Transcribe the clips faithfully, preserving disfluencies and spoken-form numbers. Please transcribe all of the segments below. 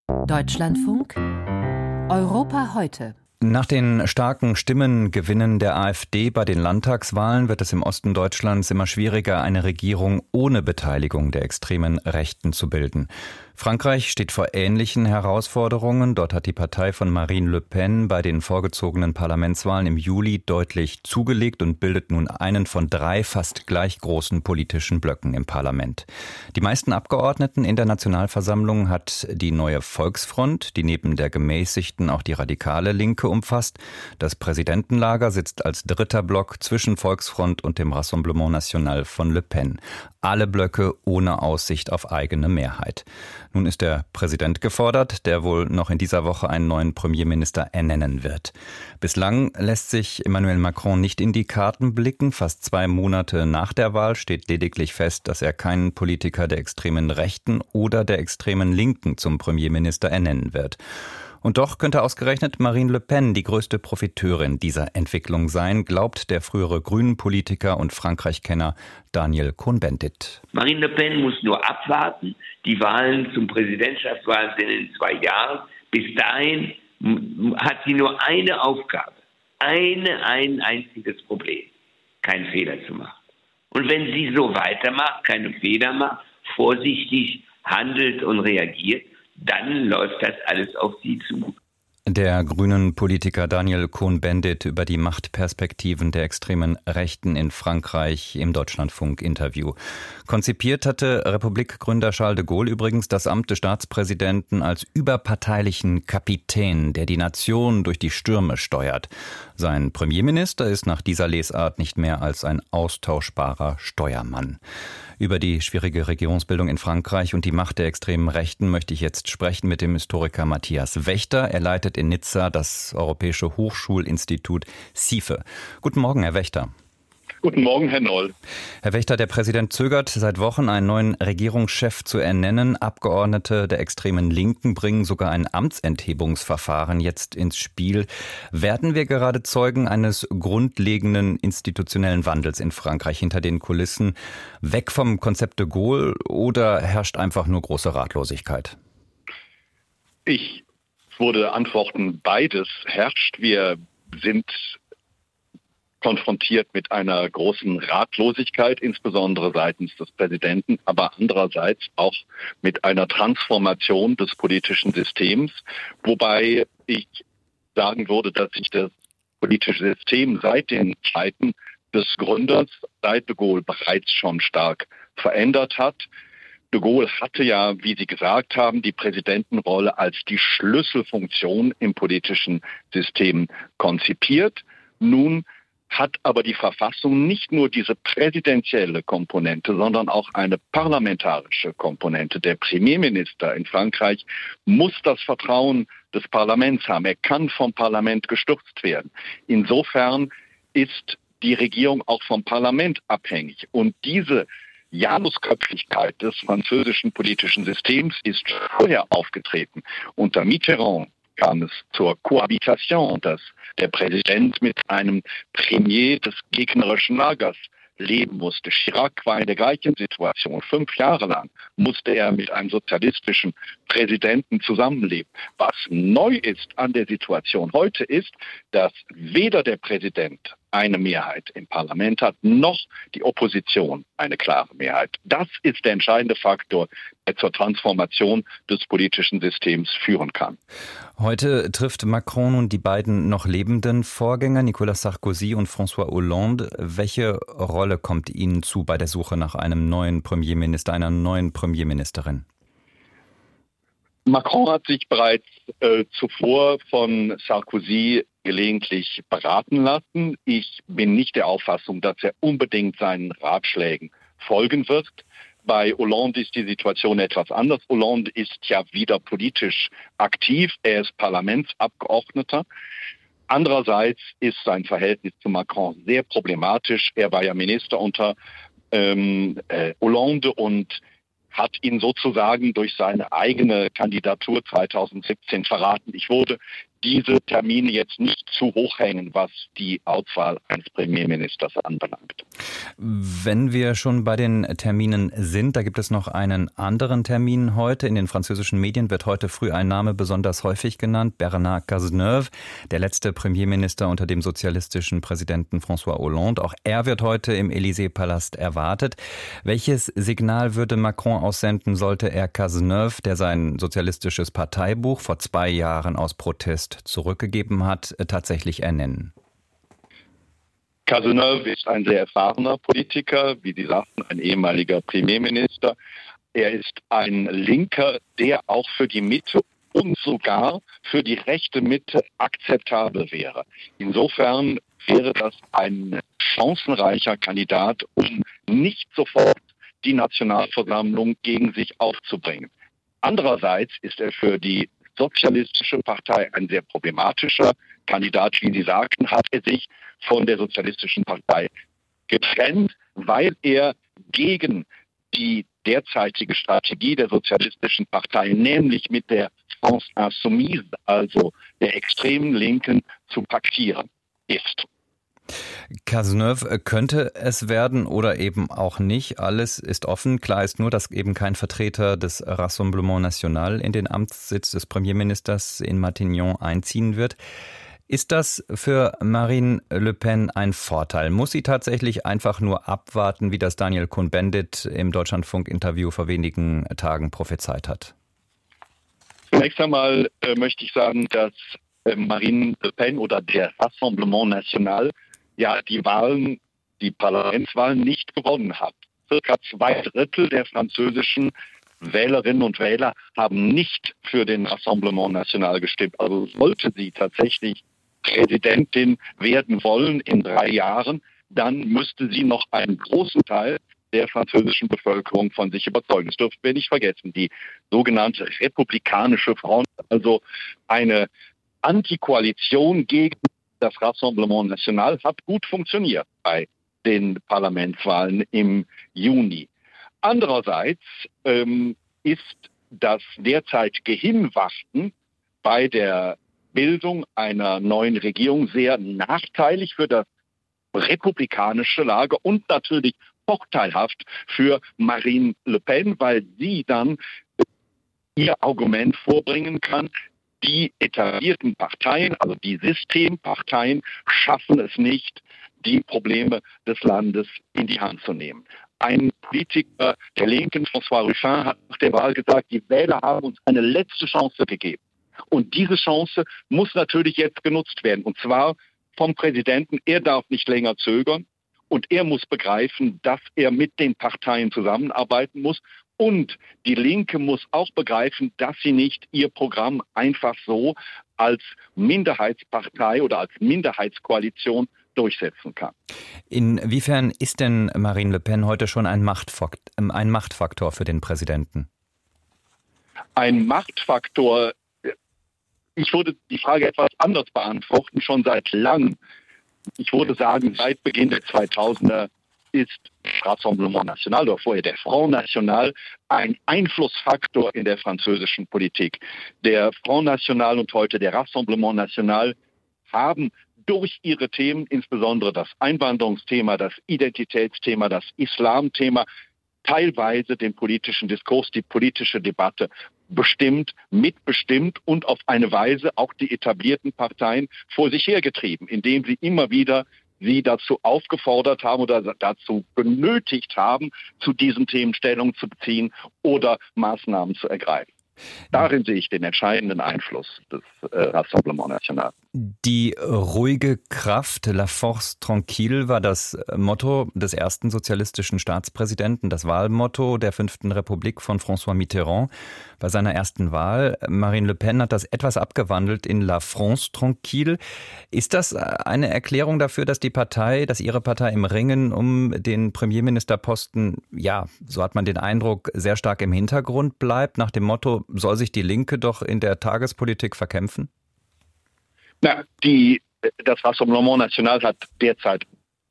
Deutschlandfunk Europa heute. Nach den starken Stimmengewinnen der AfD bei den Landtagswahlen wird es im Osten Deutschlands immer schwieriger, eine Regierung ohne Beteiligung der extremen Rechten zu bilden. Frankreich steht vor ähnlichen Herausforderungen. Dort hat die Partei von Marine Le Pen bei den vorgezogenen Parlamentswahlen im Juli deutlich zugelegt und bildet nun einen von drei fast gleich großen politischen Blöcken im Parlament. Die meisten Abgeordneten in der Nationalversammlung hat die neue Volksfront, die neben der gemäßigten auch die radikale Linke umfasst. Das Präsidentenlager sitzt als dritter Block zwischen Volksfront und dem Rassemblement National von Le Pen. Alle Blöcke ohne Aussicht auf eigene Mehrheit. Nun ist der Präsident gefordert, der wohl noch in dieser Woche einen neuen Premierminister ernennen wird. Bislang lässt sich Emmanuel Macron nicht in die Karten blicken. Fast zwei Monate nach der Wahl steht lediglich fest, dass er keinen Politiker der extremen Rechten oder der extremen Linken zum Premierminister ernennen wird. Und doch könnte ausgerechnet Marine Le Pen die größte Profiteurin dieser Entwicklung sein, glaubt der frühere Grünen-Politiker und Frankreich-Kenner Daniel Cohn-Bendit. Marine Le Pen muss nur abwarten. Die Wahlen zum Präsidentschaftswahlen sind in zwei Jahren. Bis dahin hat sie nur eine Aufgabe, eine, ein einziges Problem, keinen Fehler zu machen. Und wenn sie so weitermacht, keine Fehler macht, vorsichtig handelt und reagiert, dann läuft das alles auf sie zu. Der grünen Politiker Daniel Cohn-Bendit über die Machtperspektiven der extremen Rechten in Frankreich im Deutschlandfunk-Interview. Konzipiert hatte Republikgründer Charles de Gaulle übrigens das Amt des Staatspräsidenten als überparteilichen Kapitän, der die Nation durch die Stürme steuert. Sein Premierminister ist nach dieser Lesart nicht mehr als ein austauschbarer Steuermann. Über die schwierige Regierungsbildung in Frankreich und die Macht der extremen Rechten möchte ich jetzt sprechen mit dem Historiker Matthias Wächter. Er leitet in Nizza das Europäische Hochschulinstitut S I F E. Guten Morgen, Herr Wächter. Guten Morgen, Herr Noll. Herr Wächter, der Präsident zögert seit Wochen, einen neuen Regierungschef zu ernennen. Abgeordnete der extremen Linken bringen sogar ein Amtsenthebungsverfahren jetzt ins Spiel. Werden wir gerade Zeugen eines grundlegenden institutionellen Wandels in Frankreich hinter den Kulissen? Weg vom Konzept de Gaulle oder herrscht einfach nur große Ratlosigkeit? Ich würde antworten, beides herrscht. Wir sind konfrontiert mit einer großen Ratlosigkeit, insbesondere seitens des Präsidenten, aber andererseits auch mit einer Transformation des politischen Systems, wobei ich sagen würde, dass sich das politische System seit den Zeiten des Gründers, seit de Gaulle, bereits schon stark verändert hat. De Gaulle hatte ja, wie Sie gesagt haben, die Präsidentenrolle als die Schlüsselfunktion im politischen System konzipiert. Nun hat aber die Verfassung nicht nur diese präsidentielle Komponente, sondern auch eine parlamentarische Komponente. Der Premierminister in Frankreich muss das Vertrauen des Parlaments haben. Er kann vom Parlament gestürzt werden. Insofern ist die Regierung auch vom Parlament abhängig. Und diese Janusköpfigkeit des französischen politischen Systems ist vorher aufgetreten. Unter Mitterrand kam es zur Kohabitation, dass der Präsident mit einem Premier des gegnerischen Lagers leben musste. Chirac war in der gleichen Situation. Fünf Jahre lang musste er mit einem sozialistischen Präsidenten zusammenleben. Was neu ist an der Situation heute ist, dass weder der Präsident eine Mehrheit im Parlament hat, noch die Opposition eine klare Mehrheit. Das ist der entscheidende Faktor, der zur Transformation des politischen Systems führen kann. Heute trifft Macron nun die beiden noch lebenden Vorgänger, Nicolas Sarkozy und François Hollande. Welche Rolle kommt Ihnen zu bei der Suche nach einem neuen Premierminister, einer neuen Premierministerin? Macron hat sich bereits äh, zuvor von Sarkozy gelegentlich beraten lassen. Ich bin nicht der Auffassung, dass er unbedingt seinen Ratschlägen folgen wird. Bei Hollande ist die Situation etwas anders. Hollande ist ja wieder politisch aktiv. Er ist Parlamentsabgeordneter. Andererseits ist sein Verhältnis zu Macron sehr problematisch. Er war ja Minister unter ähm, äh, Hollande und hat ihn sozusagen durch seine eigene Kandidatur zweitausendsiebzehn verraten. Ich würde diese Termine jetzt nicht zu hoch hängen, was die Auswahl eines Premierministers anbelangt. Wenn wir schon bei den Terminen sind, da gibt es noch einen anderen Termin heute. In den französischen Medien wird heute früh ein Name besonders häufig genannt, Bernard Cazeneuve, der letzte Premierminister unter dem sozialistischen Präsidenten François Hollande. Auch er wird heute im Élysée-Palast erwartet. Welches Signal würde Macron aussenden, sollte er Cazeneuve, der sein sozialistisches Parteibuch vor zwei Jahren aus Protest zurückgegeben hat, tatsächlich ernennen? Cazeneuve ist ein sehr erfahrener Politiker, wie Sie sagten, ein ehemaliger Premierminister. Er ist ein Linker, der auch für die Mitte und sogar für die rechte Mitte akzeptabel wäre. Insofern wäre das ein chancenreicher Kandidat, um nicht sofort die Nationalversammlung gegen sich aufzubringen. Andererseits ist er für die Sozialistische Partei ein sehr problematischer Kandidat. Wie Sie sagten, hat er sich von der Sozialistischen Partei getrennt, weil er gegen die derzeitige Strategie der Sozialistischen Partei, nämlich mit der France Insoumise, also der extremen Linken, zu paktieren ist. Cazeneuve könnte es werden oder eben auch nicht. Alles ist offen. Klar ist nur, dass eben kein Vertreter des Rassemblement National in den Amtssitz des Premierministers in Matignon einziehen wird. Ist das für Marine Le Pen ein Vorteil? Muss sie tatsächlich einfach nur abwarten, wie das Daniel Cohn-Bendit im Deutschlandfunk-Interview vor wenigen Tagen prophezeit hat? Zunächst einmal äh, möchte ich sagen, dass äh, Marine Le Pen oder der Rassemblement National ja die Wahlen, die Parlamentswahlen nicht gewonnen hat. Circa zwei Drittel der französischen Wählerinnen und Wähler haben nicht für den Rassemblement National gestimmt. Also sollte sie tatsächlich Präsidentin werden wollen in drei Jahren, dann müsste sie noch einen großen Teil der französischen Bevölkerung von sich überzeugen. Das dürfen wir nicht vergessen. Die sogenannte Republikanische Front, also eine Antikoalition gegen das Rassemblement National, hat gut funktioniert bei den Parlamentswahlen im Juni. Andererseits ähm, ist das derzeitige Hinwarten bei der Bildung einer neuen Regierung sehr nachteilig für das republikanische Lager und natürlich vorteilhaft für Marine Le Pen, weil sie dann ihr Argument vorbringen kann, die etablierten Parteien, also die Systemparteien, schaffen es nicht, die Probleme des Landes in die Hand zu nehmen. Ein Politiker der Linken, François Ruffin, hat nach der Wahl gesagt, die Wähler haben uns eine letzte Chance gegeben. Und diese Chance muss natürlich jetzt genutzt werden. Und zwar vom Präsidenten. Er darf nicht länger zögern. Und er muss begreifen, dass er mit den Parteien zusammenarbeiten muss. Und die Linke muss auch begreifen, dass sie nicht ihr Programm einfach so als Minderheitspartei oder als Minderheitskoalition durchsetzen kann. Inwiefern ist denn Marine Le Pen heute schon ein Machtfaktor, ein Machtfaktor für den Präsidenten? Ein Machtfaktor, ich würde die Frage etwas anders beantworten, schon seit langem. Ich würde sagen, seit Beginn der zweitausender ist Rassemblement National oder vorher der Front National ein Einflussfaktor in der französischen Politik. Der Front National und heute der Rassemblement National haben durch ihre Themen, insbesondere das Einwanderungsthema, das Identitätsthema, das Islamthema, teilweise den politischen Diskurs, die politische Debatte bestimmt, mitbestimmt und auf eine Weise auch die etablierten Parteien vor sich hergetrieben, indem sie immer wieder sie dazu aufgefordert haben oder dazu benötigt haben, zu diesen Themen Stellung zu beziehen oder Maßnahmen zu ergreifen. Darin sehe ich den entscheidenden Einfluss des äh, Rassemblement National. Die ruhige Kraft, la force tranquille, war das Motto des ersten sozialistischen Staatspräsidenten, das Wahlmotto der fünften Republik von François Mitterrand bei seiner ersten Wahl. Marine Le Pen hat das etwas abgewandelt in la France tranquille. Ist das eine Erklärung dafür, dass die Partei, dass Ihre Partei im Ringen um den Premierministerposten, ja, so hat man den Eindruck, sehr stark im Hintergrund bleibt, nach dem Motto, soll sich die Linke doch in der Tagespolitik verkämpfen? Na, die, das Rassemblement National hat derzeit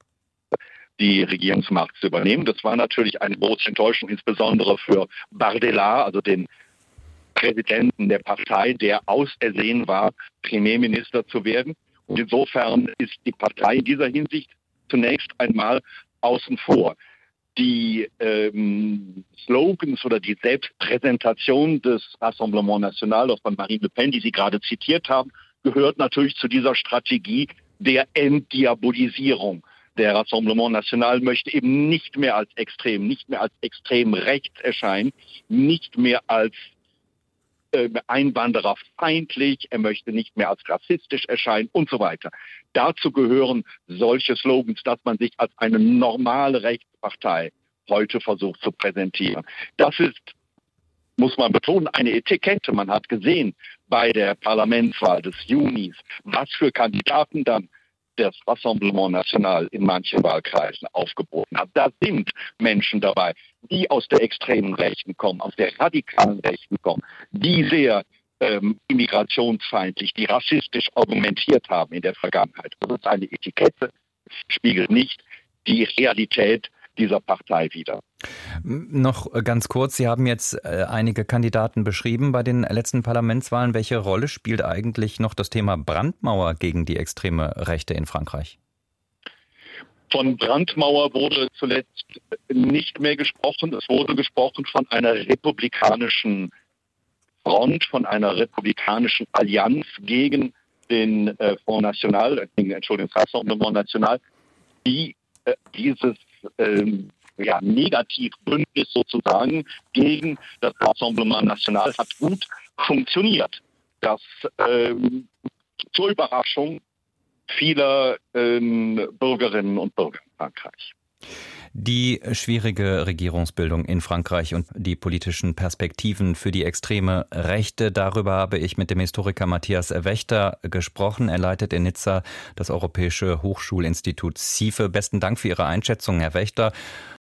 die Regierungsmacht zu übernehmen. Das war natürlich eine große Enttäuschung, insbesondere für Bardella, also den Präsidenten der Partei, der ausersehen war, Premierminister zu werden. Und insofern ist die Partei in dieser Hinsicht zunächst einmal außen vor. Die ähm, Slogans oder die Selbstpräsentation des Rassemblement National, auch von Marine Le Pen, die Sie gerade zitiert haben, gehört natürlich zu dieser Strategie der Entdiabolisierung. Der Rassemblement National möchte eben nicht mehr als extrem, nicht mehr als extrem rechts erscheinen, nicht mehr als äh, einwandererfeindlich, er möchte nicht mehr als rassistisch erscheinen und so weiter. Dazu gehören solche Slogans, dass man sich als eine normale Rechtspartei heute versucht zu präsentieren. Das ist, muss man betonen, eine Etikette. Man hat gesehen bei der Parlamentswahl des Junis, was für Kandidaten dann das Rassemblement National in manchen Wahlkreisen aufgeboten hat. Da sind Menschen dabei, die aus der extremen Rechten kommen, aus der radikalen Rechten kommen, die sehr ähm, immigrationsfeindlich, die rassistisch argumentiert haben in der Vergangenheit. Das ist eine Etikette, spiegelt nicht die Realität dieser Partei wider. Noch ganz kurz, Sie haben jetzt äh, einige Kandidaten beschrieben bei den letzten Parlamentswahlen. Welche Rolle spielt eigentlich noch das Thema Brandmauer gegen die extreme Rechte in Frankreich? Von Brandmauer wurde zuletzt nicht mehr gesprochen. Es wurde gesprochen von einer republikanischen Front, von einer republikanischen Allianz gegen den äh, Front National, äh, Entschuldigung, Rassemblement National, die äh, dieses ähm, ja, Negativbündnis sozusagen gegen das Rassemblement National hat gut funktioniert. Das ähm, zur Überraschung vieler ähm, Bürgerinnen und Bürger in Frankreich. Die schwierige Regierungsbildung in Frankreich und die politischen Perspektiven für die extreme Rechte, darüber habe ich mit dem Historiker Matthias Wächter gesprochen. Er leitet in Nizza das Europäische Hochschulinstitut SIFE. Besten Dank für Ihre Einschätzung, Herr Wächter.